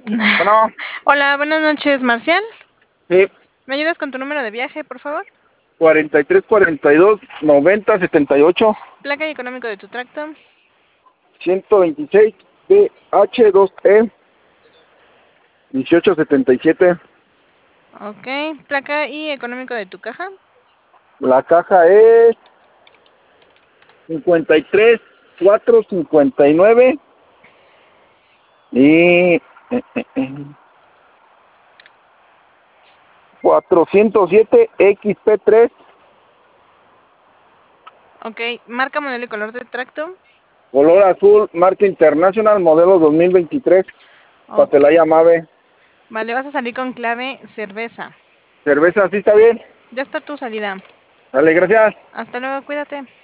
Bueno, Hola, buenas noches, Marcial. sí, ¿Me ayudas con tu número de viaje, por favor? 43, 42, 90, 78, Placa y económico de tu tracto. 126, BH2E, 1877. Ok, placa y económico de tu caja. La caja es 53, 459 y 407 XP3, Ok, marca, modelo y color de tracto. color azul, marca internacional, modelo 2023, Ok, Patelaya Mave. vale, vas a salir con clave cerveza. Cerveza, ¿sí está bien? Ya está tu salida. Dale, gracias. Hasta luego, cuídate.